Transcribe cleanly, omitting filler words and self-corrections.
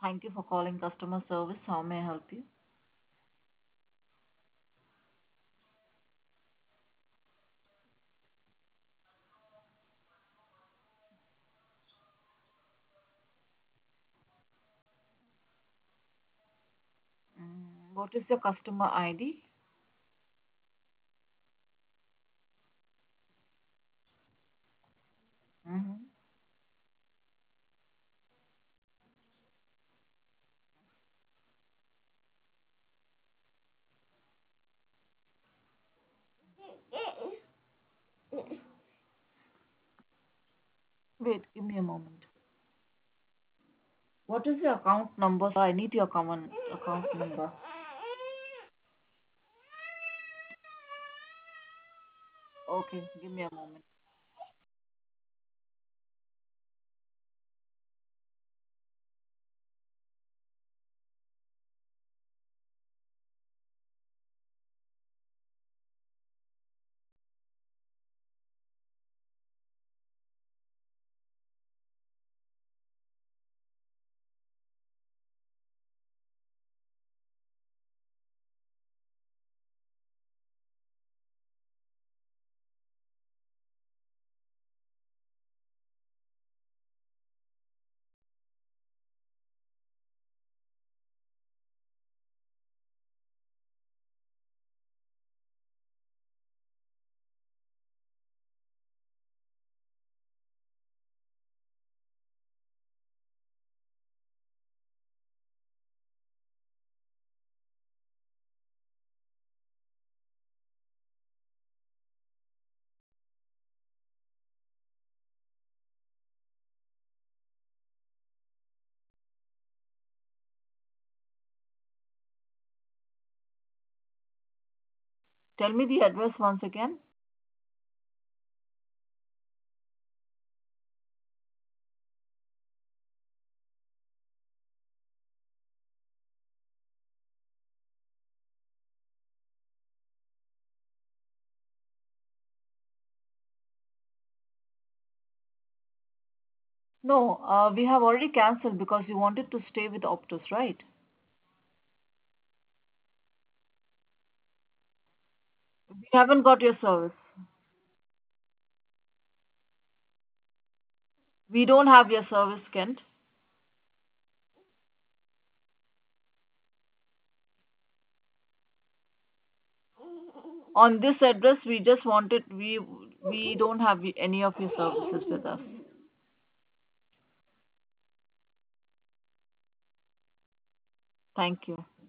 Thank you for calling customer service. How may I help you? What is your customer ID? Mhm. Wait, give me a moment. What is your account number? Sir? I need your common account number. Okay, give me a moment. Tell me the address once again. No, we have already cancelled because you wanted to stay with Optus, right? We haven't got your service. We don't have your service, Kent. On this address, we just wanted we don't have any of your services with us. Thank you.